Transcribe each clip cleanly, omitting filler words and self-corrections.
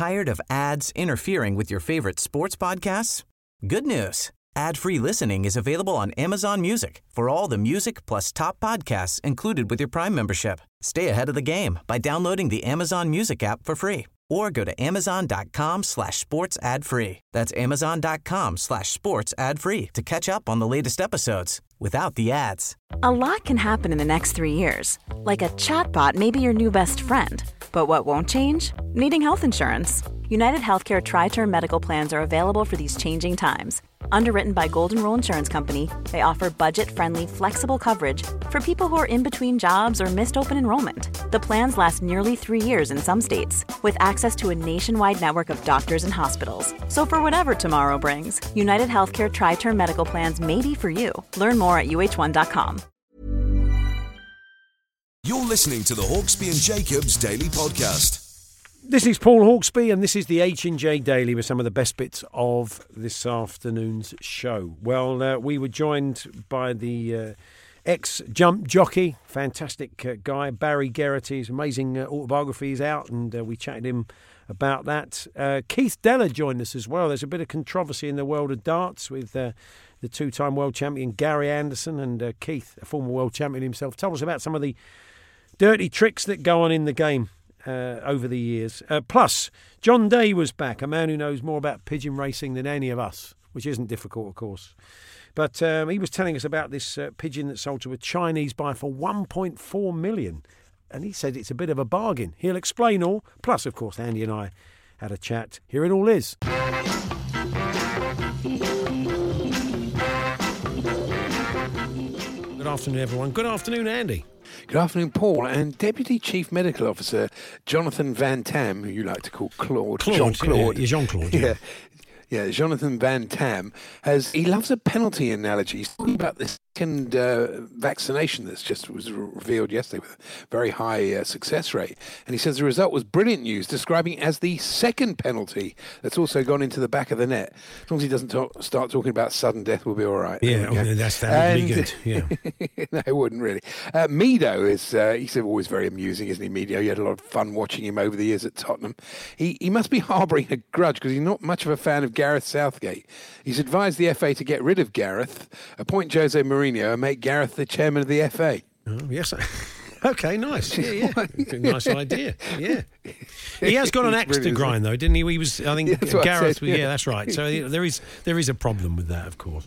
Tired of ads interfering with your favorite sports podcasts? Good news. Ad-free listening is available on Amazon Music for all the music plus top podcasts included with your Prime membership. Stay ahead of the game by downloading the Amazon Music app for free or go to amazon.com/sports ad free. That's amazon.com/sports ad free to catch up on the latest episodes without the ads. A lot can happen in the next 3 years. Like a chatbot may be your new best friend. But what won't change? Needing health insurance. United Healthcare Tri-Term Medical Plans are available for these changing times. Underwritten by Golden Rule Insurance Company, they offer budget-friendly, flexible coverage for people who are in between jobs or missed open enrollment. The plans last nearly 3 years in some states, with access to a nationwide network of doctors and hospitals. So for whatever tomorrow brings, United Healthcare Tri-Term Medical Plans may be for you. Learn more at uh1.com. You're listening to the Hawksby and Jacobs Daily Podcast. This is Paul Hawksby, and this is the H&J Daily with some of the best bits of this afternoon's show. Well, we were joined by the ex-jump jockey, fantastic guy, Barry Geraghty. His amazing autobiography is out, and we chatted him about that. Keith Deller joined us as well. There's a bit of controversy in the world of darts with the two-time world champion Gary Anderson, and Keith, a former world champion himself, told us about some of the dirty tricks that go on in the game over the years. Plus, John Day was back, a man who knows more about pigeon racing than any of us, which isn't difficult, of course. But he was telling us about this pigeon that sold to a Chinese buyer for $1.4 million. And he said it's a bit of a bargain. He'll explain all. Plus, of course, Andy and I had a chat. Here it all is. Good afternoon, everyone. Good afternoon, Andy. Good afternoon, Paul. And Deputy Chief Medical Officer Jonathan Van Tam, who you like to call Claude. Jean-Claude. Yeah, Jean-Claude, yeah. Yeah, Jonathan Van Tam he loves a penalty analogy. He's talking about the second vaccination that's just was revealed yesterday with a very high success rate. And he says the result was brilliant news, describing it as the second penalty that's also gone into the back of the net. As long as he doesn't start talking about sudden death, we'll be all right. Yeah, that would be good. Yeah. No, it wouldn't really. Mido he's always very amusing, isn't he, Mido? You had a lot of fun watching him over the years at Tottenham. He must be harbouring a grudge because he's not much of a fan of Gareth Southgate. He's advised the FA to get rid of Gareth, appoint Jose Mourinho and make Gareth the chairman of the FA. Oh, yes. Okay, nice. Yeah. Nice idea. Yeah. He has got an axe to grind, though, didn't he? He was, I think, Gareth. Yeah, that's right. So there is a problem with that, of course.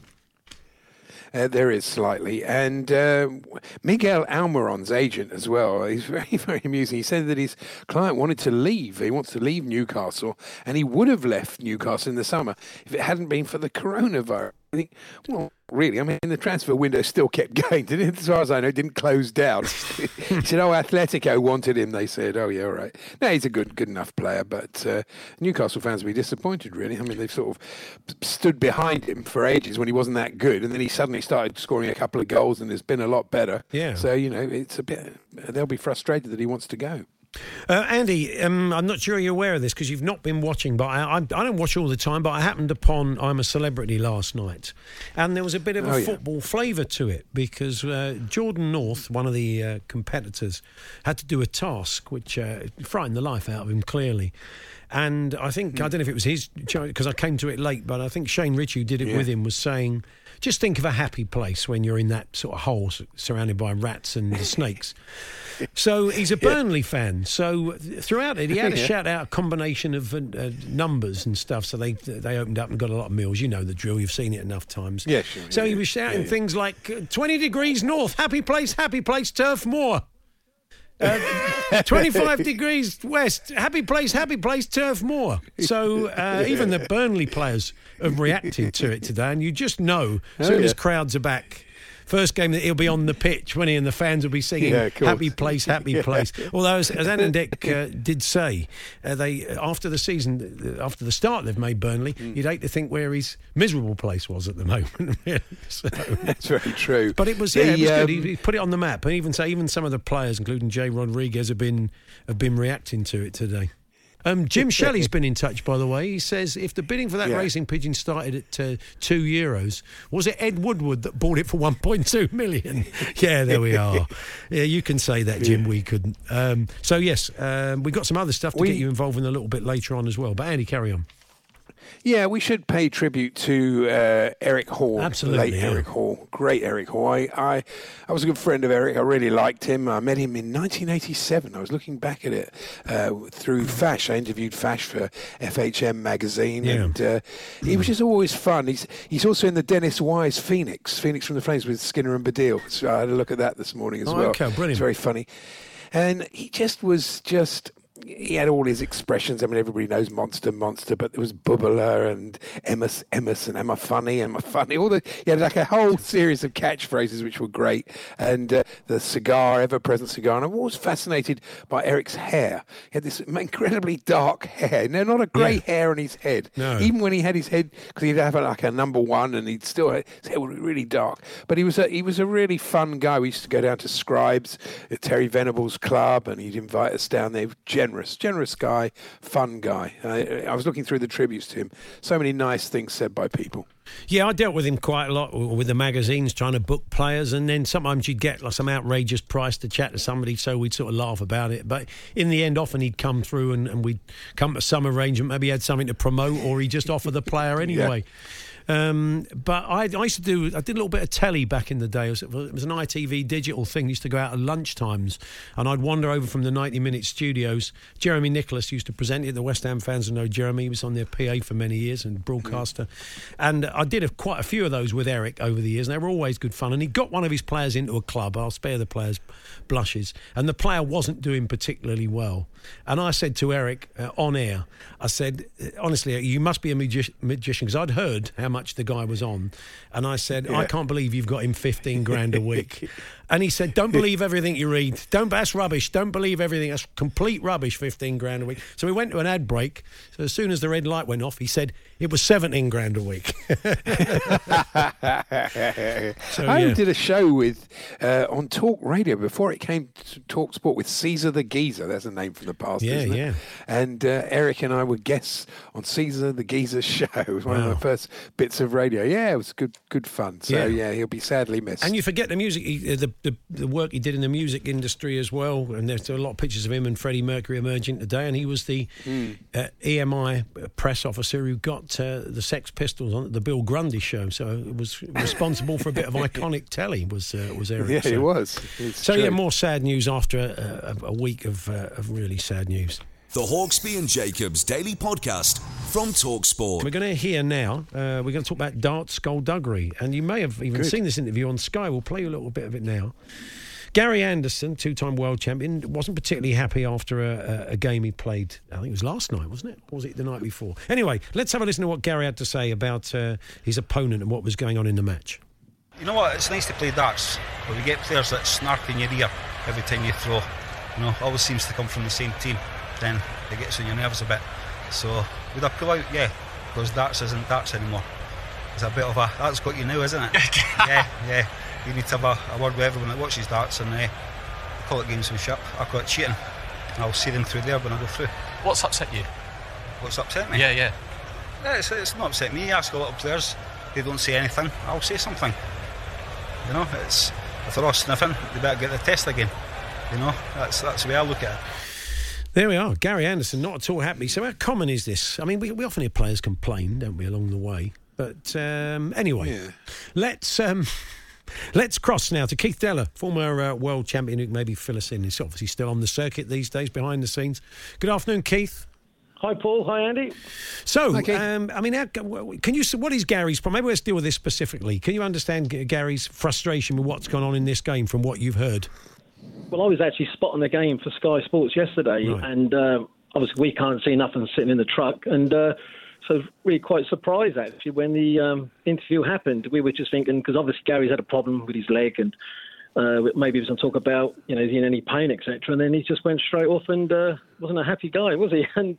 There is slightly. And Miguel Almiron's agent as well, he's very, very amusing. He said that his client wanted to leave. He wants to leave Newcastle, and he would have left Newcastle in the summer if it hadn't been for the coronavirus. I think, well, really, I mean, the transfer window still kept going. As far as I know, it didn't close down. He said, Atletico wanted him. They said, oh, yeah, all right. No, he's a good enough player, but Newcastle fans will be disappointed, really. I mean, they've sort of stood behind him for ages when he wasn't that good, and then he suddenly started scoring a couple of goals and has been a lot better. Yeah. So, it's a bit, they'll be frustrated that he wants to go. Andy, I'm not sure you're aware of this because you've not been watching, but I don't watch all the time, but I happened upon I'm a Celebrity last night, and there was a bit of a football flavour to it because Jordan North, one of the competitors, had to do a task which frightened the life out of him, clearly. And I think, I don't know if it was his, because I came to it late, but I think Shane Ritchie, who did it with him, was saying, just think of a happy place when you're in that sort of hole surrounded by rats and snakes. So he's a Burnley fan. So throughout it, he had to shout out a combination of numbers and stuff. So they opened up and got a lot of meals. You know the drill. You've seen it enough times. Yeah, sure. So he was shouting things like 20 degrees north, happy place, Turf Moor. 25 degrees west, happy place, Turf Moor. So even the Burnley players have reacted to it today, and you just know as soon as crowds are back, first game that he'll be on the pitch when he and the fans will be singing happy place. Although as Anandek did say, they after the season, after the start they've made Burnley, you'd hate to think where his miserable place was at the moment. So, that's very true. But it was it was good. He put it on the map, and even some of the players, including Jay Rodriguez, have been reacting to it today. Jim Shelley's been in touch, by the way. He says if the bidding for that racing pigeon started at €2, was it Ed Woodward that bought it for 1.2 million? Yeah, there we are. Yeah, you can say that, Jim. We couldn't. So yes, we've got some other stuff to get you involved in a little bit later on as well. But Andy, carry on. Yeah, we should pay tribute to Eric Hall. Absolutely, late Eric Hall. Great Eric Hall. I was a good friend of Eric. I really liked him. I met him in 1987. I was looking back at it through Fash. I interviewed Fash for FHM magazine, and he was just always fun. He's also in the Dennis Wise Phoenix from the Flames with Skinner and Baddiel. So I had a look at that this morning as well. Okay, brilliant. It's very funny. And he he had all his expressions. I mean, everybody knows Monster, but there was Bubbler and Emma, and Emma Funny. He had like a whole series of catchphrases which were great. And the cigar, ever-present cigar. And I'm always fascinated by Eric's hair. He had this incredibly dark hair. No, not a grey hair on his head. No. Even when he had his head, because he'd have like a number one, and his hair was really dark. But he was a really fun guy. We used to go down to Scribes at Terry Venable's club, and he'd invite us down there. Generous guy, fun guy. I was looking through the tributes to him. So many nice things said by people. Yeah, I dealt with him quite a lot with the magazines, trying to book players, and then sometimes you'd get like some outrageous price to chat to somebody, so we'd sort of laugh about it. But in the end, often he'd come through and we'd come to some arrangement. Maybe he had something to promote, or he'd just offer the player anyway. But I did a little bit of telly back in the day. It was an ITV digital thing. I used to go out at lunchtimes, and I'd wander over from the 90-minute studios. Jeremy Nicholas used to present it. The West Ham fans will know Jeremy. He was on their PA for many years and broadcaster. And I did quite a few of those with Eric over the years, and they were always good fun. And he got one of his players into a club. I'll spare the players blushes. And the player wasn't doing particularly well. And I said to Eric on air, I said, honestly, you must be a magician, because I'd heard how much the guy was on. And I said, I can't believe you've got him 15 grand a week. And he said, don't believe everything you read. That's rubbish. Don't believe everything. That's complete rubbish, 15 grand a week. So we went to an ad break. So as soon as the red light went off, he said it was 17 grand a week. I did a show with on Talk Radio before it came to Talk Sport with Caesar the Geezer. That's a name from the past, isn't it? And Eric and I were guests on Caesar the Geezer's show. It was one of the first bits of radio. Yeah, it was good fun. So he'll be sadly missed. And you forget the music, the work he did in the music industry as well. And there's a lot of pictures of him and Freddie Mercury emerging today. And he was the EMI press officer who got the Sex Pistols on the Bill Grundy show. So it was responsible for a bit of iconic telly. Was Eric? Yeah, he was. More sad news after a week of really sad news. The Hawksbee and Jacobs Daily Podcast from TalkSport. We're going to hear now, we're going to talk about darts skullduggery. And you may have even seen this interview on Sky. We'll play you a little bit of it now. Gary Anderson, two-time world champion, wasn't particularly happy after a game he played. I think it was last night, wasn't it? Or was it the night before? Anyway, let's have a listen to what Gary had to say about his opponent and what was going on in the match. You know what? It's nice to play darts, but we get players that snark in your ear every time you throw. You know, always seems to come from the same team. Then it gets on your nerves a bit. So would I pull out? Yeah, because darts isn't darts anymore. It's a bit of that's got you now, isn't it? yeah. You need to have a word with everyone that watches darts and call it gamesmanship. I call it cheating. I'll see them through there when I go through. What's upset you? What's upset me? Yeah. It's not upset me. You ask a lot of players, they don't say anything. I'll say something. You know, if they're all sniffing, they better get the test again. You know, that's the way I look at it. There we are, Gary Anderson, not at all happy. So how common is this? I mean, we often hear players complain, don't we, along the way? But anyway, let's cross now to Keith Deller, former world champion, who can maybe fill us in. He's obviously still on the circuit these days, behind the scenes. Good afternoon, Keith. Hi, Paul. Hi, Andy. So, I mean, what is Gary's problem? Maybe let's deal with this specifically. Can you understand Gary's frustration with what's gone on in this game from what you've heard? Well, I was actually spotting the game for Sky Sports yesterday, and obviously we can't see nothing sitting in the truck, and so really quite surprised, actually, when the interview happened. We were just thinking, because obviously Gary's had a problem with his leg, and maybe he was going to talk about, is he in any pain, etc., and then he just went straight off and wasn't a happy guy, was he? And,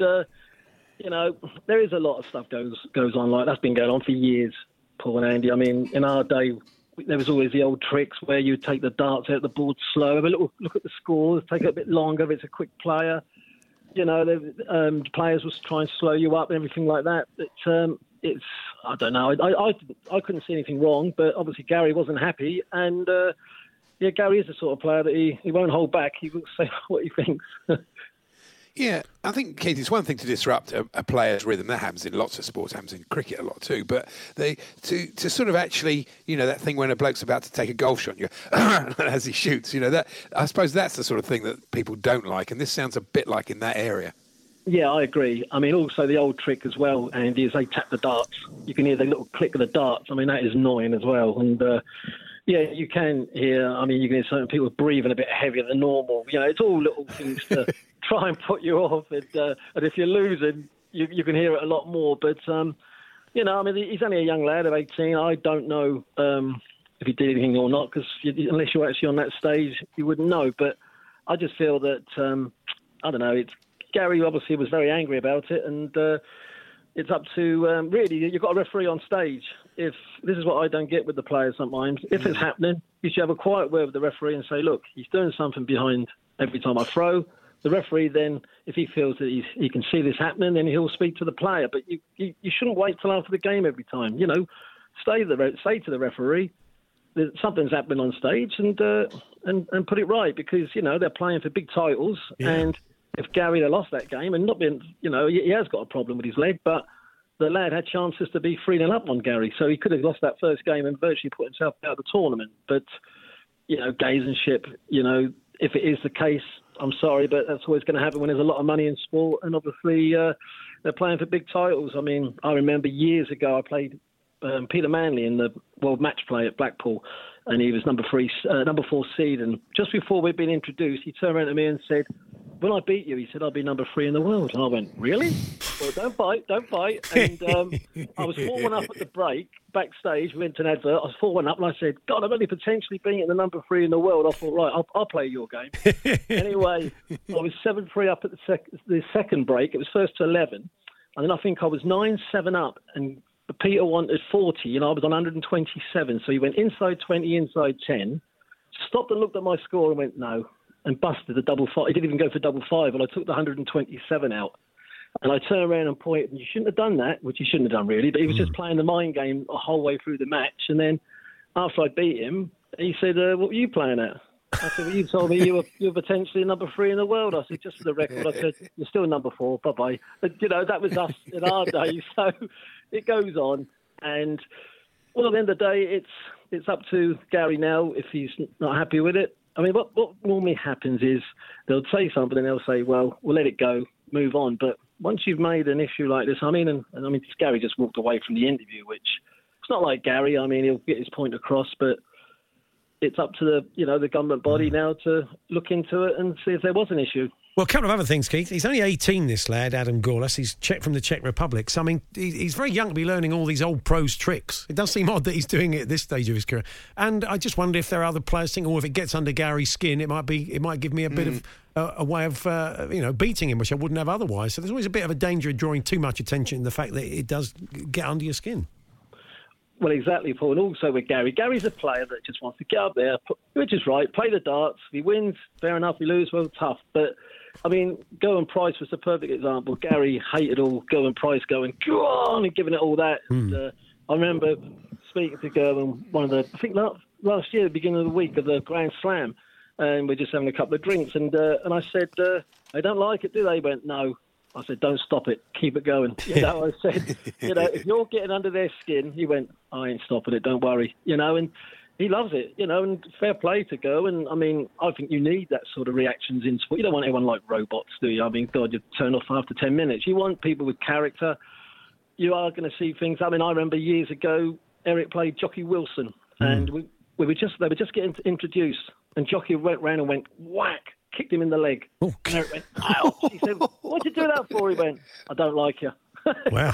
there is a lot of stuff goes on like that's been going on for years, Paul and Andy. I mean, in our day, there was always the old tricks where you take the darts out the board slow, have a little look at the scores, take it a bit longer if it's a quick player. the players was trying to slow you up and everything like that. It's I don't know. I couldn't see anything wrong, but obviously Gary wasn't happy, and Gary is the sort of player that he won't hold back. He will say what he thinks. Yeah, I think, Keith, it's one thing to disrupt a player's rhythm. That happens in lots of sports, happens in cricket a lot too. But to sort of actually, that thing when a bloke's about to take a golf shot, you go, as he shoots, that I suppose that's the sort of thing that people don't like. And this sounds a bit like in that area. Yeah, I agree. I mean, also the old trick as well, Andy, is they tap the darts. You can hear the little click of the darts. I mean, that is annoying as well. And you can hear. I mean, you can hear certain people breathing a bit heavier than normal. It's all little things to try and put you off. And if you're losing, you can hear it a lot more. But I mean, he's only a young lad of 18. I don't know if he did anything or not, because unless you're actually on that stage, you wouldn't know. But I just feel that I don't know. Gary obviously was very angry about it, and it's up to really, you've got a referee on stage. If this is what I don't get with the players sometimes, if it's happening, you should have a quiet word with the referee and say, look, he's doing something behind every time I throw. The referee then, if he feels that he can see this happening, then he'll speak to the player. But you shouldn't wait till after the game every time. Say to the referee that something's happening on stage and put it right, because they're playing for big titles. Yeah. And if Gary had lost that game and not been, he has got a problem with his leg, but the lad had chances to be 3-0 up on Gary, so he could have lost that first game and virtually put himself out of the tournament. But gamesmanship, if it is the case, I'm sorry, but that's always going to happen when there's a lot of money in sport, and obviously they're playing for big titles. I mean, I remember years ago I played Peter Manley in the World Match Play at Blackpool, and he was number 4 seed, and just before we'd been introduced, he turned around to me and said, when I beat you, he said, I'll be number 3 in the world. And I went, really? Well, don't fight. And I was 4-1 up at the break, backstage, we went to an advert, I was 4-1 up, and I said, God, I'm only potentially being the number 3 in the world. I thought, right, I'll play your game. Anyway, I was 7-3 up at the second break. It was first to 11. And then I think I was 9-7 up, and Peter wanted 40, and I was on 127. So he went inside 20, inside 10, stopped and looked at my score and went, no, and busted the double five. He didn't even go for double five, and I took the 127 out. And I turned around and pointed, and you shouldn't have done that, which he shouldn't have done really, but he was just playing the mind game the whole way through the match. And then after I beat him, he said, what were you playing at? I said, well, you told me you were potentially number 3 in the world. I said, just for the record, I said, you're still number 4, bye-bye. But, that was us in our day, so it goes on. And, well, at the end of the day, it's up to Gary now if he's not happy with it. I mean, what normally happens is they'll say something and they'll say, well, we'll let it go, move on. But once you've made an issue like this, Gary just walked away from the interview, which it's not like Gary. I mean, he'll get his point across, but it's up to the government body now to look into it and see if there was an issue. Well, a couple of other things, Keith. He's only 18, this lad, Adam Gorlas. He's from the Czech Republic. So, I mean, he's very young to be learning all these old pros' tricks. It does seem odd that he's doing it at this stage of his career. And I just wonder if there are other players thinking, if it gets under Gary's skin, it might give me a bit of a way of, beating him, which I wouldn't have otherwise. So there's always a bit of a danger of drawing too much attention to the fact that it does get under your skin. Well, exactly, Paul. And also with Gary. Gary's a player that just wants to get up there, which is right, play the darts. If he wins, fair enough. If he loses, well, tough. But, I mean, Gerwyn Price was the perfect example. Gary hated all Gerwyn Price going, go on, and giving it all that. And, I remember speaking to Gerwyn, I think last year, beginning of the week of the Grand Slam, and we're just having a couple of drinks. And I said, they don't like it, do they? He went, no. I said, don't stop it. Keep it going. I said, if you're getting under their skin, he went, I ain't stopping it. Don't worry. And he loves it, and fair play to go. And, I mean, I think you need that sort of reactions in sport. You don't want everyone like robots, do you? I mean, God, you turn off after 10 minutes. You want people with character. You are going to see things. I mean, I remember years ago, Eric played Jockey Wilson, and they were just getting introduced, and Jockey went round and went, whack. Kicked him in the leg. Oh, and Eric went, ow. He said, what'd you do that for? He went, I don't like you. Wow.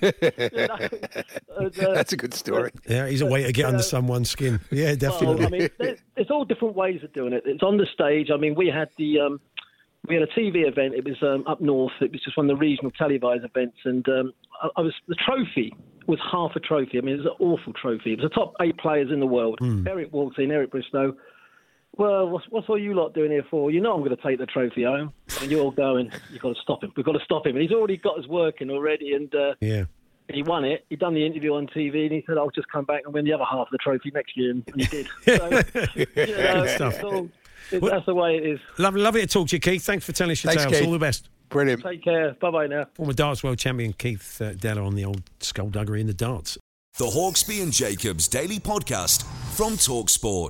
That's a good story. Yeah, he's a way to get under someone's skin. Yeah, definitely. Well, I mean, there's all different ways of doing it. It's on the stage. I mean, we had a TV event. It was up north. It was just one of the regional televised events, and the trophy was half a trophy. I mean, it was an awful trophy. It was the top 8 players in the world. Eric walked in, Eric Bristow. Well, what's all you lot doing here for? You know I'm going to take the trophy home, and you're all going, you've got to stop him. We've got to stop him. And he's already got us working already, and he won it. He'd done the interview on TV, and he said, I'll just come back and win the other half of the trophy next year, and he did. So, that's the way it is. Lovely to talk to you, Keith. Thanks for telling us your tales. Keith. All the best. Brilliant. Take care. Bye-bye now. Former darts world champion Keith Deller on the old skullduggery in the darts. The Hawksbee and Jacobs Daily Podcast from TalkSport.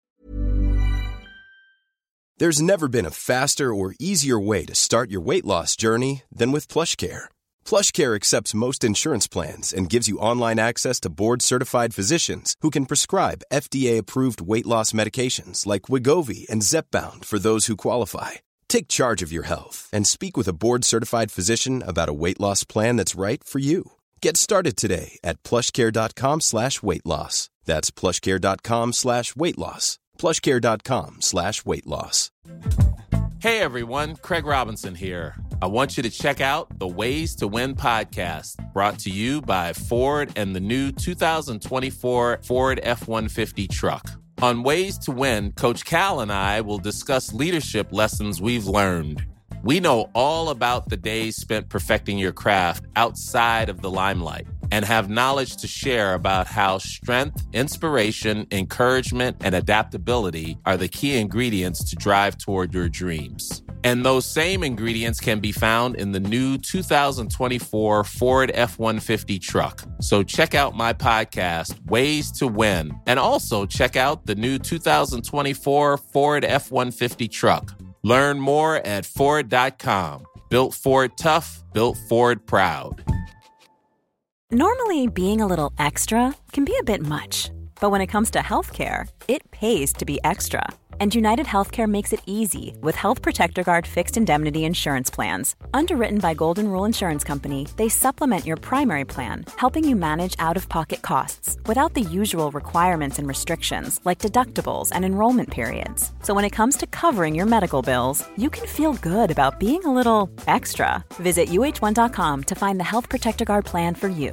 There's never been a faster or easier way to start your weight loss journey than with PlushCare. PlushCare accepts most insurance plans and gives you online access to board-certified physicians who can prescribe FDA-approved weight loss medications like Wegovy and Zepbound for those who qualify. Take charge of your health and speak with a board-certified physician about a weight loss plan that's right for you. Get started today at plushcare.com/weight loss. That's plushcare.com/weight loss. plushcare.com/weight loss. Hey everyone, Craig Robinson here. I want you to check out the Ways to Win podcast, brought to you by Ford and the new 2024 Ford F-150 truck. On Ways to Win, Coach Cal and I will discuss leadership lessons we've learned. We know all about the days spent perfecting your craft outside of the limelight and have knowledge to share about how strength, inspiration, encouragement, and adaptability are the key ingredients to drive toward your dreams. And those same ingredients can be found in the new 2024 Ford F-150 truck. So check out my podcast, Ways to Win, and also check out the new 2024 Ford F-150 truck. Learn more at Ford.com. Built Ford tough, built Ford proud. Normally, being a little extra can be a bit much. But when it comes to healthcare, it pays to be extra. And United Healthcare makes it easy with Health Protector Guard fixed indemnity insurance plans. Underwritten by Golden Rule Insurance Company, they supplement your primary plan, helping you manage out-of-pocket costs without the usual requirements and restrictions like deductibles and enrollment periods. So when it comes to covering your medical bills, you can feel good about being a little extra. Visit uh1.com to find the Health Protector Guard plan for you.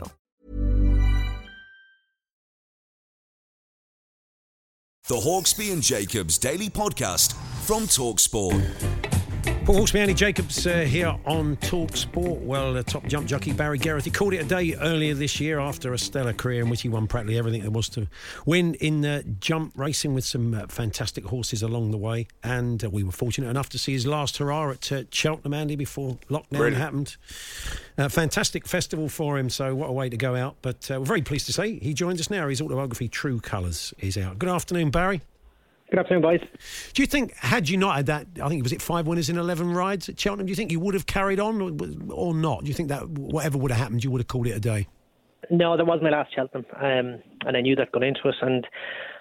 The Hawksbee and Jacobs Daily Podcast from TalkSport. Paul Hawksbee, Andy Jacobs here on TalkSport. Well, top jump jockey Barry Geraghty called it a day earlier this year after a stellar career in which he won practically everything there was to win in jump racing with some fantastic horses along the way. And we were fortunate enough to see his last hurrah at Cheltenham, Andy, before lockdown happened. Fantastic festival for him, so what a way to go out. But we're very pleased to say he joins us now. His autobiography, True Colours, is out. Good afternoon, Barry. Good afternoon, boys. Do you think, had you not had that, I think, was it 5 winners in 11 rides at Cheltenham, do you think you would have carried on or not? Do you think that whatever would have happened, you would have called it a day? No, that was my last Cheltenham, and I knew that going into it. And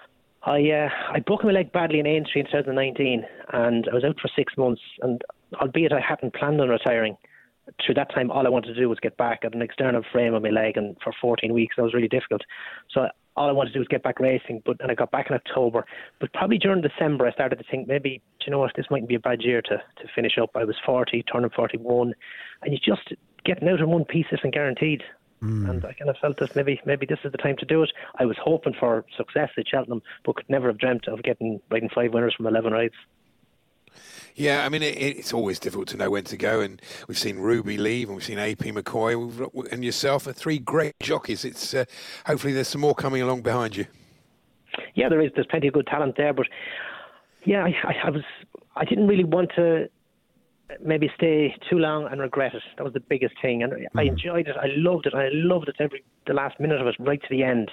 I broke my leg badly in Aintree in 2019, and I was out for 6 months. And albeit I hadn't planned on retiring, through that time, all I wanted to do was get back at an external frame on my leg, and for 14 weeks, that was really difficult. So all I wanted to do was get back racing, and I got back in October. But probably during December, I started to think, maybe, do you know what, this mightn't be a bad year to finish up. I was 40, turning 41, and you just getting out in one piece isn't guaranteed. And I kind of felt that maybe this is the time to do it. I was hoping for success at Cheltenham, but could never have dreamt of riding 5 winners from 11 rides. Yeah, I mean, it's always difficult to know when to go, and we've seen Ruby leave, and we've seen AP McCoy, and yourself are 3 great jockeys. It's hopefully there's some more coming along behind you. Yeah, there's plenty of good talent there, but yeah, I didn't really want to maybe stay too long and regret it. That was the biggest thing, and I enjoyed it. I loved it. The last minute of it, right to the end.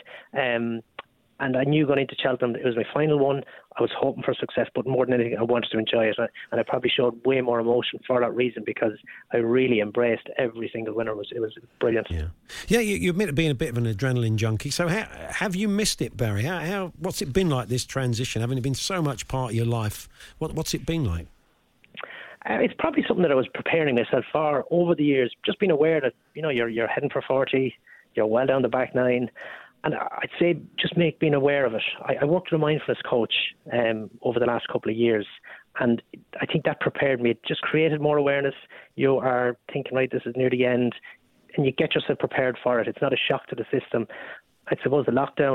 And I knew going into Cheltenham, it was my final one. I was hoping for success, but more than anything, I wanted to enjoy it. And I probably showed way more emotion for that reason, because I really embraced every single winner. It was brilliant. Yeah. You admit to being a bit of an adrenaline junkie. So have you missed it, Barry? What's it been like, this transition? Having it been so much part of your life, what's it been like? It's probably something that I was preparing myself for over the years. Just being aware that you're heading for 40, you're well down the back 9. And I'd say just being aware of it. I worked with a mindfulness coach over the last couple of years, and I think that prepared me. It just created more awareness. You are thinking, right, this is near the end, and you get yourself prepared for it. It's not a shock to the system. I suppose the lockdown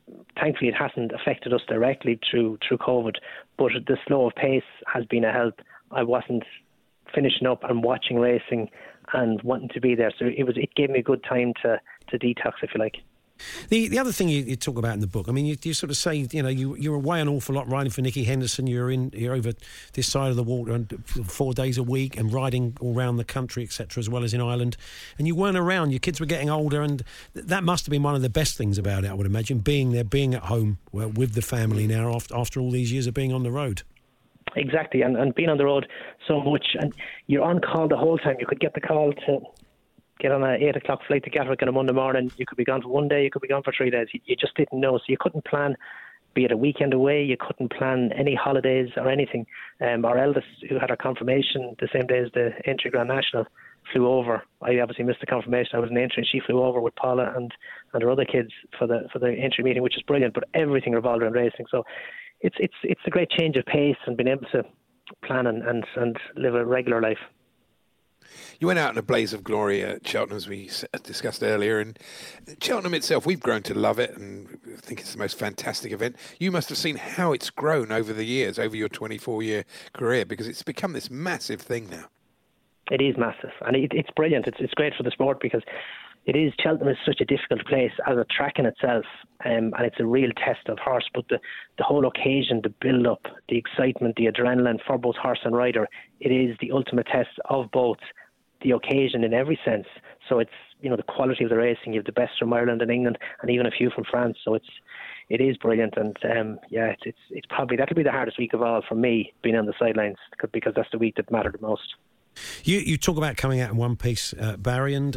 thankfully it hasn't affected us directly through COVID, but the slow pace has been a help. I wasn't finishing up and watching racing and wanting to be there, so it gave me a good time to detox, if you like. The other thing you talk about in the book, I mean, you sort of say, you're away an awful lot riding for Nicky Henderson. You're over this side of the water 4 days a week and riding all around the country, etc., as well as in Ireland. And you weren't around. Your kids were getting older, and that must have been one of the best things about it, I would imagine, being there, being at home with the family now after all these years of being on the road. Exactly, and being on the road so much, and you're on call the whole time. You could get the call to get on an 8 o'clock flight to Gatwick on a Monday morning. You could be gone for 1 day, you could be gone for 3 days. You just didn't know, so you couldn't plan, be it a weekend away, you couldn't plan any holidays or anything. Our eldest, who had her confirmation the same day as the Entry Grand National, flew over. I obviously missed the confirmation. I was in entry, and she flew over with Paula and her other kids for the entry meeting, which is brilliant. But everything revolved around racing, so it's a great change of pace and being able to plan and live a regular life. You went out in a blaze of glory at Cheltenham, as we discussed earlier, and Cheltenham itself, we've grown to love it and think it's the most fantastic event. You must have seen how it's grown over the years, over your 24-year career, because it's become this massive thing now. It is massive, and it's brilliant. It's great for the sport because Cheltenham is such a difficult place as a track in itself, and it's a real test of horse. But the whole occasion, the build-up, the excitement, the adrenaline for both horse and rider, it is the ultimate test of both the occasion in every sense. So it's, the quality of the racing. You have the best from Ireland and England, and even a few from France. So it is brilliant, and it's probably that'll be the hardest week of all for me, being on the sidelines, because that's the week that mattered the most. You talk about coming out in one piece, Barry, and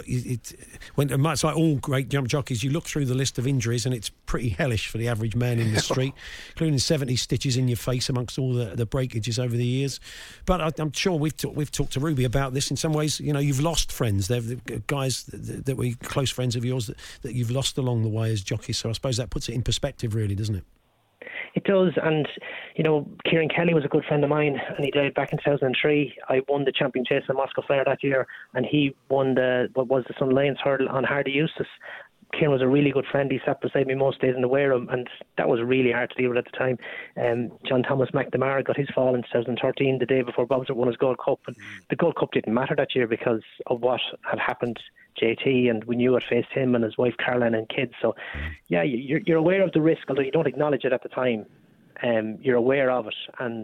much like all great jump jockeys, you look through the list of injuries and it's pretty hellish for the average man in the street, including 70 stitches in your face amongst all the breakages over the years. But I'm sure we've talked to Ruby about this. In some ways, you've lost friends. They're the guys that were close friends of yours that you've lost along the way as jockeys. So I suppose that puts it in perspective, really, doesn't it? It does, and Kieran Kelly was a good friend of mine, and he died back in 2003. I won the champion chase in Moscow Flyer that year, and he won the Sun Lions hurdle on Hardy Eustace. Kieran was a really good friend. He sat beside me most days in the Wareham, and that was really hard to deal with at the time. John Thomas McNamara got his fall in 2013, the day before Bobsworth won his Gold Cup, and the Gold Cup didn't matter that year because of what had happened JT, and we knew it faced him and his wife Caroline and kids. So yeah, you're aware of the risk, although you don't acknowledge it at the time. You're aware of it, and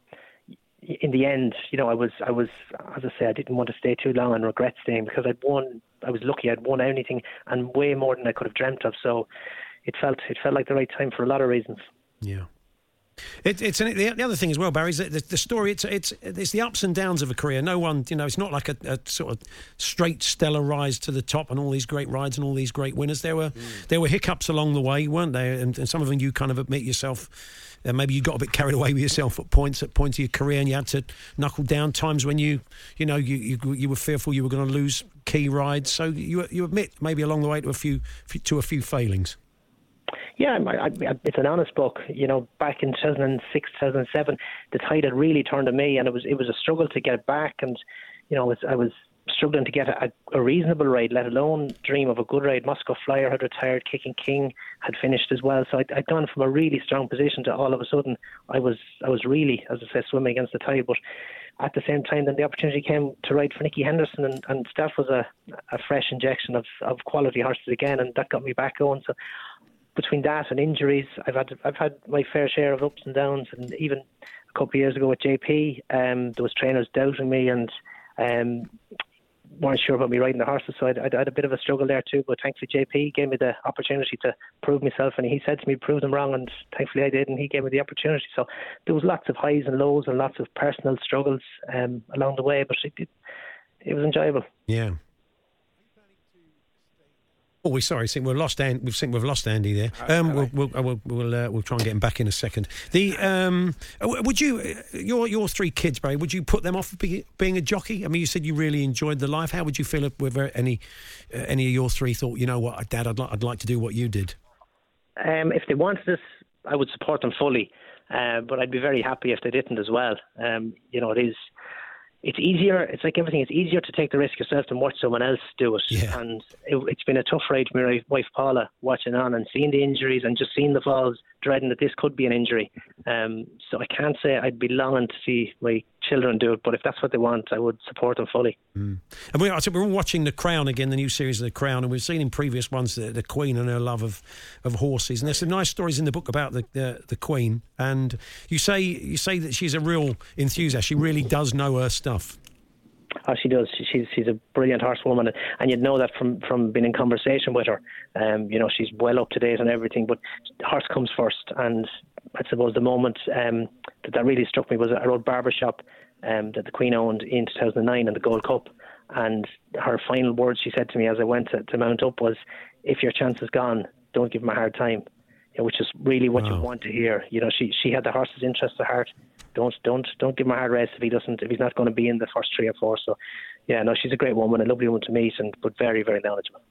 in the end, I was as I say, I didn't want to stay too long and regret staying, because I'd won. I was lucky I'd won anything, and way more than I could have dreamt of. So it felt like the right time for a lot of reasons. Yeah. The other thing as well, Barry, is that the story. It's the ups and downs of a career. No one, it's not like a sort of straight stellar rise to the top and all these great rides and all these great winners. There were hiccups along the way, weren't there? And some of them you kind of admit yourself. Maybe you got a bit carried away with yourself at points of your career, and you had to knuckle down. Times when you were fearful you were going to lose key rides. So you admit maybe along the way to a few failings. Yeah, it's an honest book. Back in 2006, 2007, the tide had really turned on me, and it was a struggle to get it back. And I was struggling to get a reasonable ride, let alone dream of a good ride. Moscow Flyer had retired, Kicking King had finished as well. So I'd gone from a really strong position to all of a sudden I was really, as I say, swimming against the tide. But at the same time, then the opportunity came to ride for Nicky Henderson, and that was a fresh injection of quality horses again, and that got me back going. So between that and injuries, I've had my fair share of ups and downs, and even a couple of years ago with JP, there was trainers doubting me and weren't sure about me riding the horses, so I had a bit of a struggle there too. But thankfully JP gave me the opportunity to prove myself, and he said to me, prove them wrong, and thankfully I did, and he gave me the opportunity. So there was lots of highs and lows and lots of personal struggles along the way, but it was enjoyable. Yeah. Oh, we've lost Andy. We've lost Andy there. We'll try and get him back in a second. Would you your three kids, Barry? Would you put them off being a jockey? I mean, you said you really enjoyed the life. How would you feel if any of your three thought, you know what, Dad, I'd like to do what you did? If they wanted it, I would support them fully. But I'd be very happy if they didn't as well. it's easier. It's like everything. It's easier to take the risk yourself than watch someone else do it. Yeah. And it's been a tough ride for my wife Paula, watching on and seeing the injuries and just seeing the falls, dreading that this could be an injury. So I can't say I'd be longing to see my children do it, but if that's what they want, I would support them fully. And we're all watching The Crown again, the new series of The Crown, and we've seen in previous ones the Queen and her love of horses. And there's some nice stories in the book about the Queen. And you say that she's a real enthusiast. She really does know her stuff. Oh, she does. She's a brilliant horsewoman, and you'd know that from being in conversation with her. She's well up to date on everything, but horse comes first. And I suppose the moment that really struck me was at Road Barbershop that the Queen owned in 2009 in the Gold Cup. And her final words she said to me as I went to mount up was, "If your chance is gone, don't give him a hard time," which is really what you want to hear. She had the horse's interest at heart. Don't give him a hard race if he's not going to be in the first 3 or 4. So, she's a great woman, a lovely woman to meet, but very, very knowledgeable.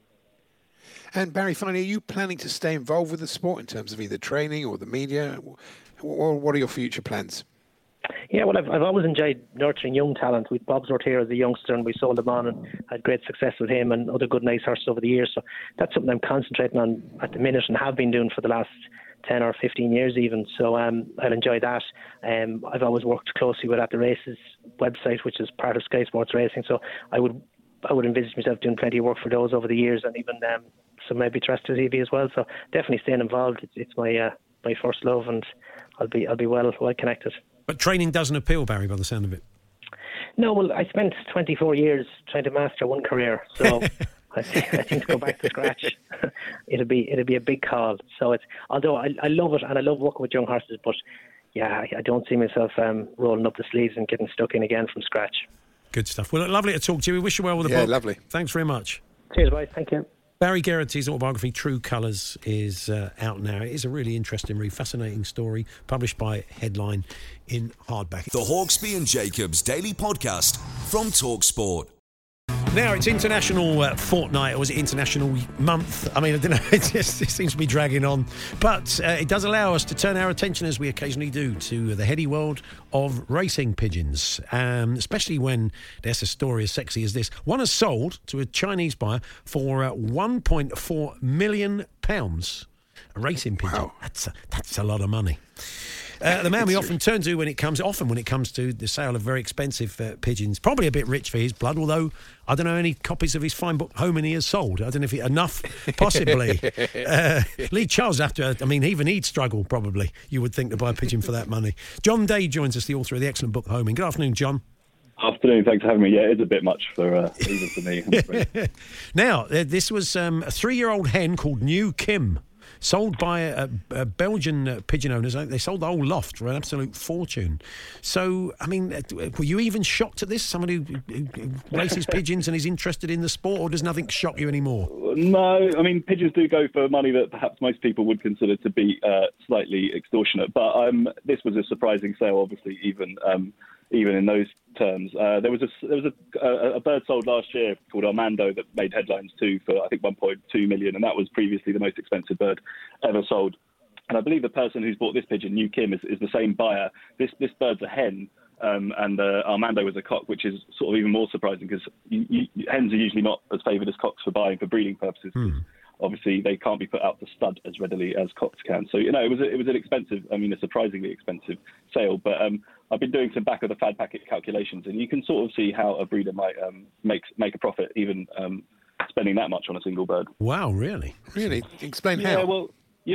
And Barry, finally, are you planning to stay involved with the sport in terms of either training or the media? Or what are your future plans? Yeah, well, I've always enjoyed nurturing young talent. Bob's worked here as a youngster, and we sold him on and had great success with him and other good, nice horses over the years. So that's something I'm concentrating on at the minute and have been doing for the last 10 or 15 years even. So I'll enjoy that. I've always worked closely with At the Races website, which is part of Sky Sports Racing. So I would envisage myself doing plenty of work for those over the years, and even some maybe terrestrial TV as well. So definitely staying involved. It's my first love, and I'll be well connected. But training doesn't appeal, Barry, by the sound of it. No, well, I spent 24 years trying to master one career, so I think to go back to scratch, it'll be a big call. So although I love it and I love working with young horses, but yeah, I don't see myself rolling up the sleeves and getting stuck in again from scratch. Good stuff. Well, lovely to talk to you. We wish you well with the book. Yeah, lovely. Thanks very much. Cheers, boys. Thank you. Barry Geraghty's autobiography, True Colours, is out now. It is a really interesting, really fascinating story, published by Headline in hardback. The Hawksbee and Jacobs Daily Podcast from TalkSport. Now, it's International Fortnight, or was it International Month? I mean, I don't know, it seems to be dragging on. But it does allow us to turn our attention, as we occasionally do, to the heady world of racing pigeons, especially when there's a story as sexy as this. One is sold to a Chinese buyer for £1.4 million. A racing pigeon. Wow. That's a lot of money. The man we often turn to when it comes to the sale of very expensive pigeons, probably a bit rich for his blood, although I don't know any copies of his fine book Home he has sold. I don't know if enough, possibly. Lee Charles, even he'd struggle probably, you would think, to buy a pigeon for that money. John Day joins us, the author of the excellent book Homing. Good afternoon, John. Afternoon, thanks for having me. Yeah, it's a bit much for even for me, I'm afraid. Now, this was a 3-year-old hen called New Kim, sold by Belgian pigeon owners. They sold the whole loft for an absolute fortune. So, I mean, were you even shocked at this? Somebody who races pigeons and is interested in the sport, or does nothing shock you anymore? No, I mean, pigeons do go for money that perhaps most people would consider to be slightly extortionate. But this was a surprising sale, obviously, even in those terms. There was a bird sold last year called Armando that made headlines too for, I think, 1.2 million, and that was previously the most expensive bird ever sold. And I believe the person who's bought this pigeon, New Kim, is the same buyer. This bird's a hen, and Armando was a cock, which is sort of even more surprising because hens are usually not as favoured as cocks for buying for breeding purposes. Obviously, they can't be put out to stud as readily as cocks can. So, it was an expensive, a surprisingly expensive sale. But I've been doing some back of the fad packet calculations, and you can sort of see how a breeder might make a profit, even spending that much on a single bird. Wow, really? Really? Explain how. Yeah, well,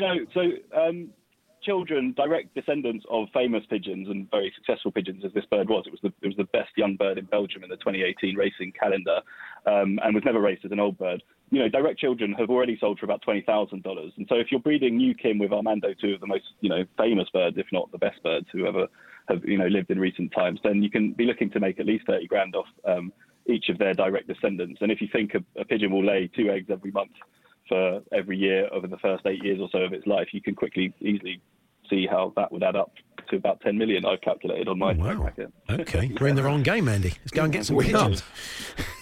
children, direct descendants of famous pigeons and very successful pigeons, as this bird was. It was the best young bird in Belgium in the 2018 racing calendar, and was never raced as an old bird. Direct children have already sold for about $20,000. And so if you're breeding New Kim with Armando, two of the most, famous birds, if not the best birds who ever have, lived in recent times, then you can be looking to make at least 30 grand off each of their direct descendants. And if you think a pigeon will lay 2 eggs every month for every year over the first 8 years or so of its life, you can easily see how that would add up to about 10 million, I've calculated on my packet. Okay, we're in the wrong game, Andy. Let's go and get some pigeons.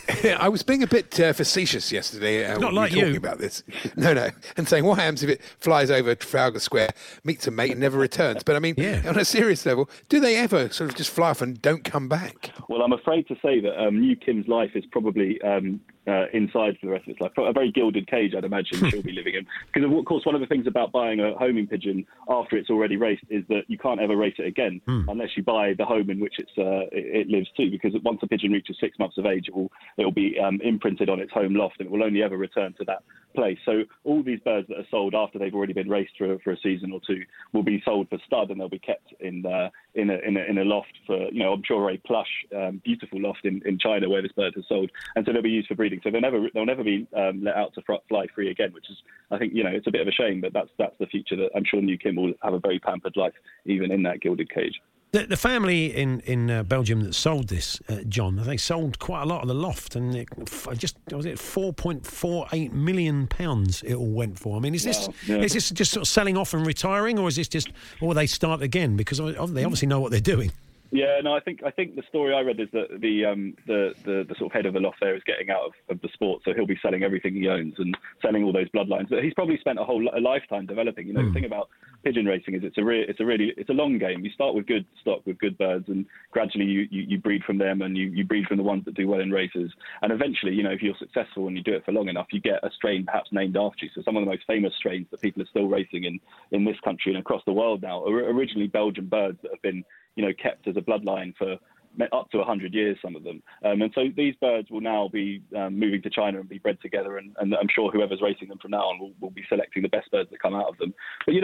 I was being a bit facetious yesterday Not when like we were talking you. about this. No, and saying what happens if it flies over Trafalgar Square, meets a mate and never returns. But I mean, on a serious level, do they ever sort of just fly off and don't come back? Well, I'm afraid to say that New Kim's life is probably inside for the rest of its life. A very gilded cage, I'd imagine she'll be living in. Because, of course, one of the things about buying a homing pigeon after it's already raced is that you can't ever race it again unless you buy the home in which it lives too. Because once a pigeon reaches 6 months of age, it will be imprinted on its home loft, and it will only ever return to that place. So all these birds that are sold after they've already been raced for a season or two will be sold for stud, and they'll be kept in a loft for, I'm sure a plush, beautiful loft in China where this bird has sold, and so they'll be used for breeding. So they'll never be let out to fly free again, which is, I think, it's a bit of a shame, but that's the future. That I'm sure New Kim will have a very pampered life even in that gilded cage. The family in Belgium that sold this, John, they sold quite a lot of the loft, and was it £4.48 million it all went for? I mean, is this just sort of selling off and retiring, or is this just, or they start again? Because they obviously know what they're doing. Yeah, no, I think the story I read is that the sort of head of the loft there is getting out of the sport, so he'll be selling everything he owns and selling all those bloodlines. But he's probably spent a lifetime developing. The thing about pigeon racing is it's a long game. You start with good stock, with good birds, and gradually you breed from them, and you breed from the ones that do well in races. And eventually, if you're successful and you do it for long enough, you get a strain perhaps named after you. So some of the most famous strains that people are still racing in this country and across the world now are originally Belgian birds that have been kept as a bloodline for up to 100 years, some of them. And so these birds will now be moving to China and be bred together, and I'm sure whoever's racing them from now on will be selecting the best birds that come out of them. But,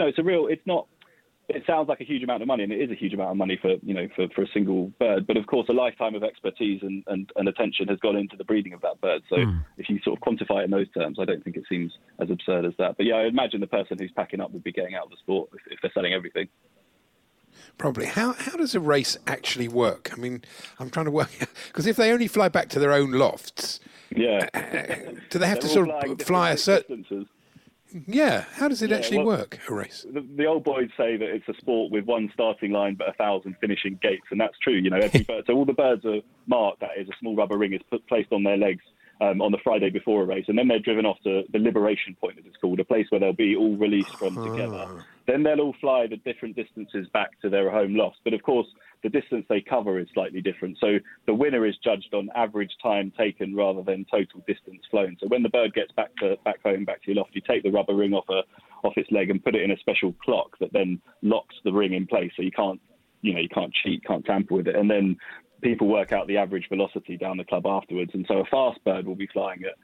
it sounds like a huge amount of money, and it is a huge amount of money for a single bird. But of course, a lifetime of expertise and attention has gone into the breeding of that bird. So if you sort of quantify it in those terms, I don't think it seems as absurd as that. But yeah, I imagine the person who's packing up would be getting out of the sport if they're selling everything. Probably. How does a race actually work? I mean, I'm trying to work out, because if they only fly back to their own lofts, do they have to sort of fly a certain distances? Yeah. How does it actually work, a race? The old boys say that it's a sport with one starting line but 1,000 finishing gates, and that's true. Every bird, so all the birds are marked. That is, a small rubber ring is placed on their legs on the Friday before a race, and then they're driven off to the liberation point, as it's called, a place where they'll be all released from together. Then they'll all fly the different distances back to their home lofts. But of course, the distance they cover is slightly different. So the winner is judged on average time taken rather than total distance flown. So when the bird gets back home, back to your loft, you take the rubber ring off its leg and put it in a special clock that then locks the ring in place. So you can't cheat, can't tamper with it. And then people work out the average velocity down the club afterwards. And so a fast bird will be flying at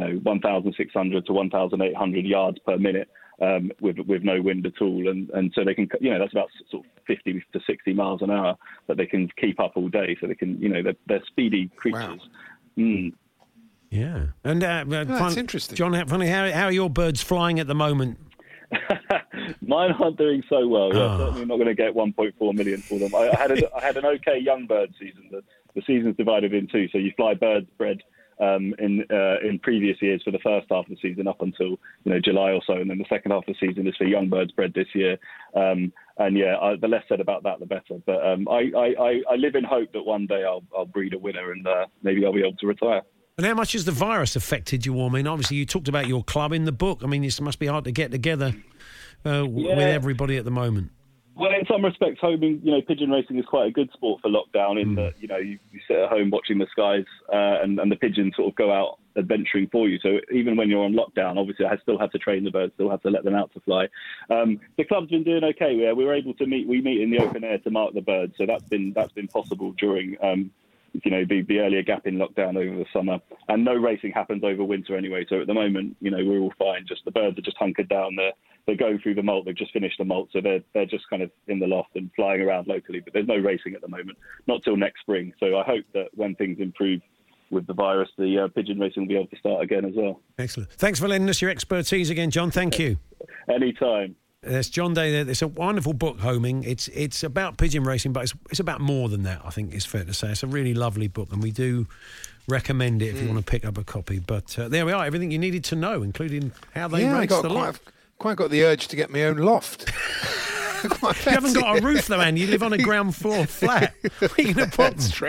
1,600 to 1,800 yards per minute with no wind at all, and so they can, that's about sort of 50 to 60 miles an hour that they can keep up all day. So they can, they're speedy creatures. Wow. Yeah, and that's interesting. John, how are your birds flying at the moment? Mine aren't doing so well. Yeah, certainly not going to get 1.4 million for them. I had an okay young bird season. The season's divided in two, so you fly birds bred in previous years for the first half of the season up until July or so, and then the second half of the season is for young birds bred this year. The less said about that, the better. But I live in hope that one day I'll breed a winner, and maybe I'll be able to retire. And how much has the virus affected you all? I mean, obviously you talked about your club in the book. I mean, it must be hard to get together with everybody at the moment. Well, in some respects, pigeon racing is quite a good sport for lockdown in that, you sit at home watching the skies and the pigeons sort of go out adventuring for you. So even when you're on lockdown, obviously I still have to train the birds, still have to let them out to fly. The club's been doing okay. We were able to meet in the open air to mark the birds. So that's been possible during the earlier gap in lockdown over the summer, and no racing happens over winter anyway. So at the moment, we're all fine. Just the birds are just hunkered down there. They're going through the molt. They've just finished the molt, so they're just kind of in the loft and flying around locally. But there's no racing at the moment, not till next spring. So I hope that when things improve with the virus, the pigeon racing will be able to start again as well. Excellent. Thanks for lending us your expertise again, John. Thank you. Anytime. There's John Day there. It's a wonderful book, Homing. It's about pigeon racing, but it's about more than that, I think it's fair to say. It's a really lovely book, and we do recommend it if you want to pick up a copy. But there we are, everything you needed to know, including how they race the loft. Quite got the urge to get my own loft. You haven't got a roof though, Andy. You live on a ground floor flat. What are you going to put? That's true.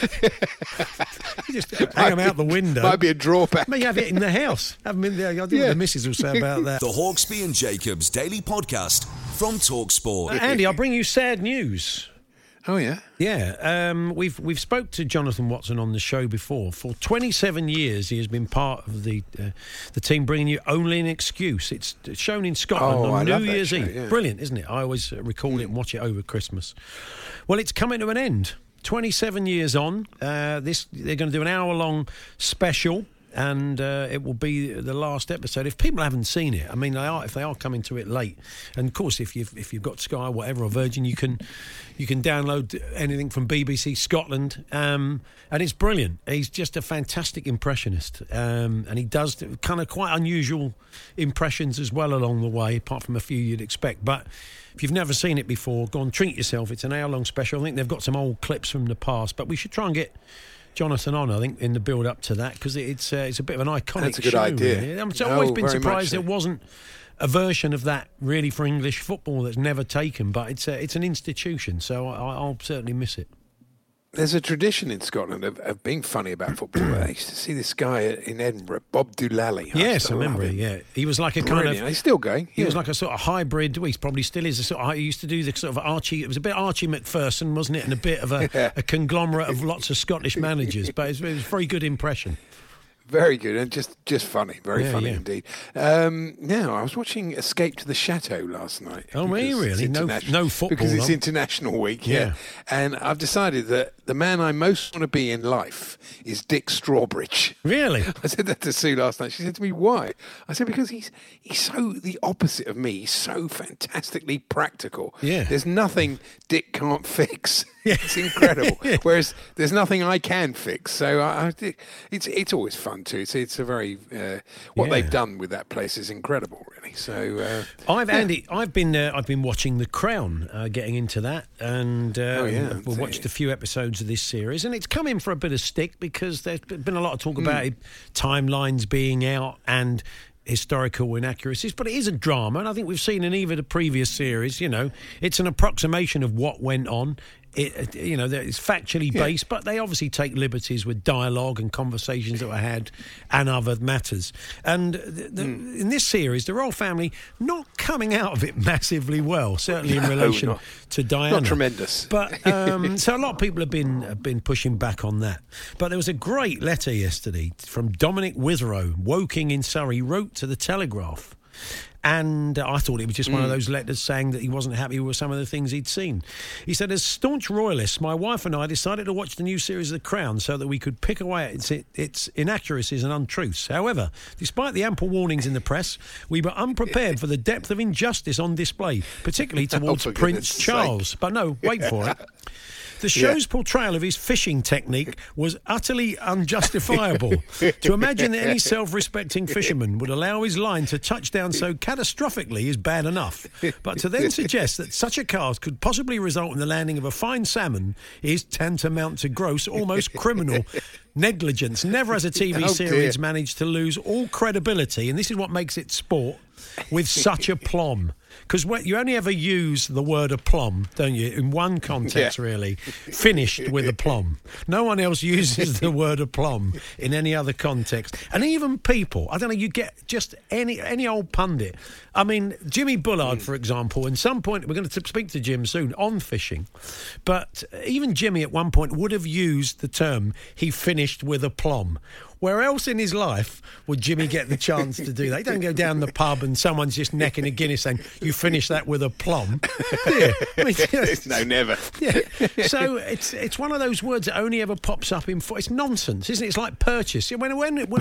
You just hang them out the window. Might be a drawback. May have it in the house. Have them in there. I don't know what the missus will say about that. The Hawksbee and Jacobs Daily Podcast from TalkSport. Andy, I'll bring you sad news. Oh, yeah? Yeah. We've spoke to Jonathan Watson on the show before. For 27 years, he has been part of the team bringing you Only an Excuse. It's shown in Scotland on New Year's Eve. Yeah. Brilliant, isn't it? I always recall it and watch it over Christmas. Well, it's coming to an end. 27 years on. They're going to do an hour-long special. And it will be the last episode. If people haven't seen it, I mean, if they are coming to it late, and of course, if you've got Sky, whatever, or Virgin, you can download anything from BBC Scotland, and it's brilliant. He's just a fantastic impressionist, and he does kind of quite unusual impressions as well along the way, apart from a few you'd expect. But if you've never seen it before, go and treat yourself. It's an hour-long special. I think they've got some old clips from the past, but we should try and get Jonathan on, I think, in the build-up to that, because it's a bit of an iconic show. That's a good idea. Really. I've always been surprised there wasn't a version of that really for English football that's never taken, but it's an institution, so I'll certainly miss it. There's a tradition in Scotland of being funny about football. I used to see this guy in Edinburgh, Bob Doolally. Yes, I remember. Yeah, he was like a kind of. He's still going. He was like a sort of hybrid. Well, he probably still is. He used to do the sort of Archie. It was a bit Archie McPherson, wasn't it? And a bit of a conglomerate of lots of Scottish managers. But it was a very good impression. Very good and just funny, very funny indeed. Now, I was watching Escape to the Chateau last night. Oh, really? No football. Because it's International Week, yeah. And I've decided that the man I most want to be in life is Dick Strawbridge. Really? I said that to Sue last night. She said to me, why? I said, because he's so the opposite of me. He's so fantastically practical. Yeah. There's nothing Dick can't fix. It's incredible. Whereas there's nothing I can fix. So it's always fun too. It's a very what they've done with that place is incredible, really. So I've been watching The Crown, getting into that, and we've watched a few episodes of this series, and it's come in for a bit of stick because there's been a lot of talk about timelines being out and historical inaccuracies, but it is a drama, and I think we've seen in either the previous series, it's an approximation of what went on. It's factually based, but they obviously take liberties with dialogue and conversations that were had and other matters. And in this series, the royal family not coming out of it massively well, certainly in relation to Diana. Not tremendous. But so a lot of people have been pushing back on that. But there was a great letter yesterday from Dominic Witherow, Woking in Surrey, wrote to the Telegraph. And I thought it was just one of those letters saying that he wasn't happy with some of the things he'd seen. He said, as staunch royalists, my wife and I decided to watch the new series of The Crown so that we could pick away at its inaccuracies and untruths. However, despite the ample warnings in the press, we were unprepared for the depth of injustice on display, particularly towards Prince Charles. But no, wait for it. The show's portrayal of his fishing technique was utterly unjustifiable. To imagine that any self-respecting fisherman would allow his line to touch down so catastrophically is bad enough. But to then suggest that such a cast could possibly result in the landing of a fine salmon is tantamount to gross, almost criminal negligence. Never has a TV series managed to lose all credibility, and this is what makes it sport, with such aplomb. Because you only ever use the word aplomb, don't you, in one context, really, finished with aplomb. No one else uses the word aplomb in any other context. And even people, I don't know, you get just any old pundit. I mean, Jimmy Bullard, for example, at some point, we're going to speak to Jim soon on fishing, but even Jimmy at one point would have used the term, he finished with aplomb. Where else in his life would Jimmy get the chance to do that? He don't go down the pub and someone's just necking a Guinness saying, you finish that with a plum. Yeah. I mean, no, never. Yeah. So it's one of those words that only ever pops up in... It's nonsense, isn't it? It's like purchase. When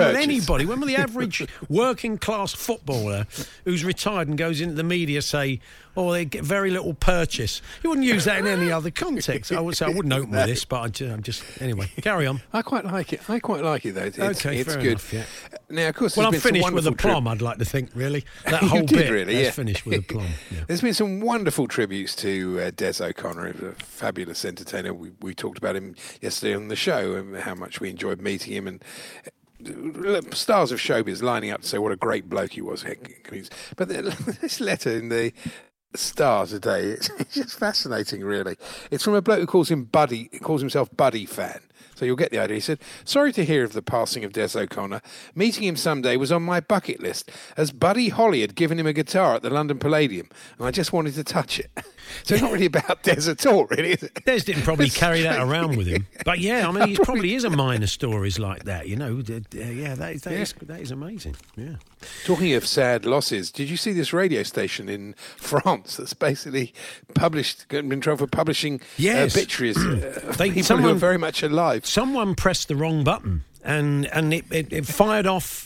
will the average working class footballer who's retired and goes into the media say, they get very little purchase? You wouldn't use that in any other context. I wouldn't open with this, but I'm just... Anyway, carry on. I quite like it, though. It's good. Enough, yeah. Now, of course, I'm finished with a plum, I'd like to think, really. That whole bit is finished with a plum. Yeah. There's been some wonderful tributes to Des O'Connor, a fabulous entertainer. We talked about him yesterday on the show and how much we enjoyed meeting him, and stars of showbiz lining up to say what a great bloke he was. But this letter in the star today. It's just fascinating, really. It's from a bloke who calls himself Buddy Fan. So you'll get the idea. He said, sorry to hear of the passing of Des O'Connor. Meeting him someday was on my bucket list, as Buddy Holly had given him a guitar at the London Palladium, and I just wanted to touch it. So it's not really about Des at all, really, is it? Des didn't probably carry that around with him. But yeah, I mean, he probably is a minor stories like that, you know. That is amazing, yeah. Talking of sad losses, did you see this radio station in France that's basically been in trouble for publishing obituaries of people who are very much alive? Someone pressed the wrong button and it fired off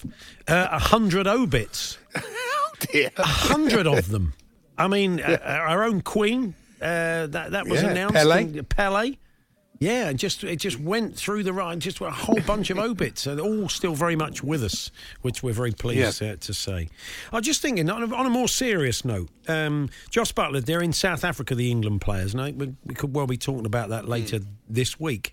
100 obits. Oh dear. 100 of them. I mean, our own Queen, that was announced. Pele. Yeah, and it just went through the right, just a whole bunch of obits. They're all still very much with us, which we're very pleased to say. I was just thinking, on a more serious note, Jos Buttler, they're in South Africa, the England players, and we could well be talking about that later this week,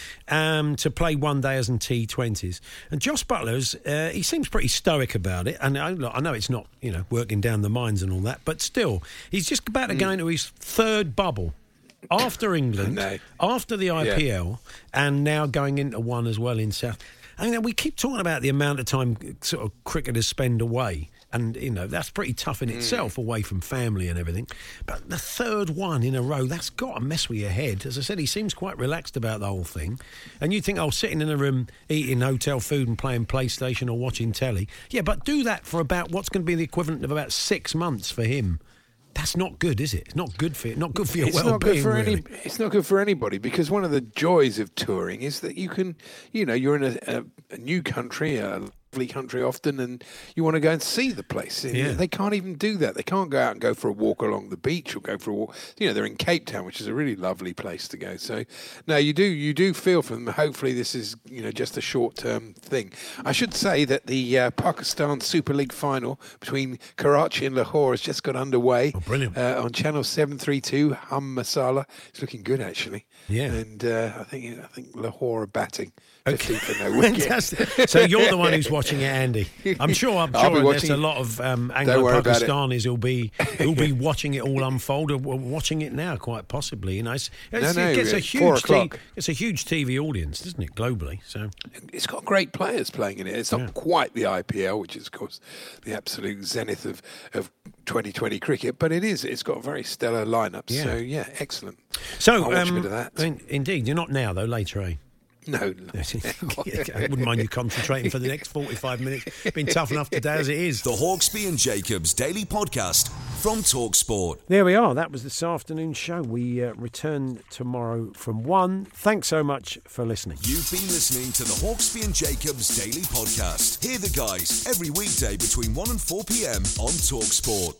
to play one day as in T20s. And Jos Buttler's, he seems pretty stoic about it, and I know it's not, working down the mines and all that, but still, he's just about to go into his third bubble. After England, after the IPL, and now going into one as well in South. I mean, we keep talking about the amount of time sort of cricketers spend away, and that's pretty tough in itself, away from family and everything. But the third one in a row, that's got to mess with your head. As I said, he seems quite relaxed about the whole thing. And you think, sitting in a room eating hotel food and playing PlayStation or watching telly, yeah, but do that for about what's going to be the equivalent of about 6 months for him. That's not good, is it? It's not good for you. Not good for your well-being, really. It's not good for anybody, because one of the joys of touring is that you can, you're in a new country, a lovely country often, and you want to go and see the place. Yeah. They can't even do that. They can't go out and go for a walk along the beach or go for a walk. They're in Cape Town, which is a really lovely place to go. So, no, you do feel for them. Hopefully this is, just a short-term thing. I should say that the Pakistan Super League final between Karachi and Lahore has just got underway. Oh, brilliant. On Channel 732, Hum Masala. It's looking good, actually. Yeah. And I think Lahore are batting. 50 for no wicket. Fantastic. So you're the one who's watching it, Andy. I'm sure there's a lot of Anglo-Pakistanis who'll be watching it all unfold, or watching it now, quite possibly. It gets a huge TV audience, doesn't it, globally? So it's got great players playing in it. It's not quite the IPL, which is, of course, the absolute zenith of 2020 cricket, but it's got a very stellar lineup. Yeah. So excellent. So I'll watch a bit of that. Indeed, you're not now though. Later, eh? No. I wouldn't mind you concentrating for the next 45 minutes. It's been tough enough today as it is. The Hawksbee and Jacobs Daily Podcast from TalkSport. There we are. That was this afternoon's show. We return tomorrow from 1. Thanks so much for listening. You've been listening to the Hawksbee and Jacobs Daily Podcast. Hear the guys every weekday between 1 and 4 p.m. on TalkSport.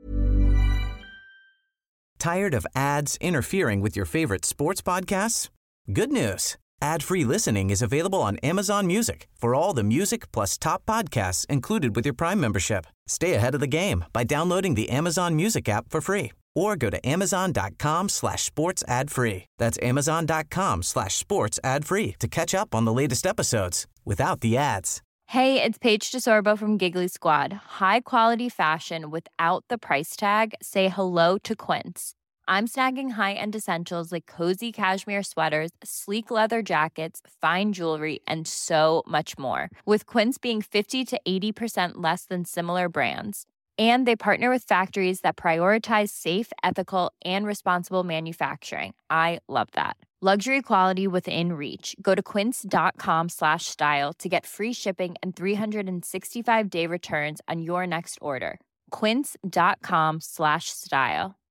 Tired of ads interfering with your favorite sports podcasts? Good news. Ad-free listening is available on Amazon Music for all the music plus top podcasts included with your Prime membership. Stay ahead of the game by downloading the Amazon Music app for free, or go to amazon.com/sports ad-free. That's amazon.com/sports ad-free to catch up on the latest episodes without the ads. Hey, it's Paige DeSorbo from Giggly Squad. High quality fashion without the price tag. Say hello to Quince. I'm snagging high-end essentials like cozy cashmere sweaters, sleek leather jackets, fine jewelry, and so much more. With Quince being 50 to 80% less than similar brands. And they partner with factories that prioritize safe, ethical, and responsible manufacturing. I love that. Luxury quality within reach. Go to quince.com/style to get free shipping and 365-day returns on your next order. Quince.com/style.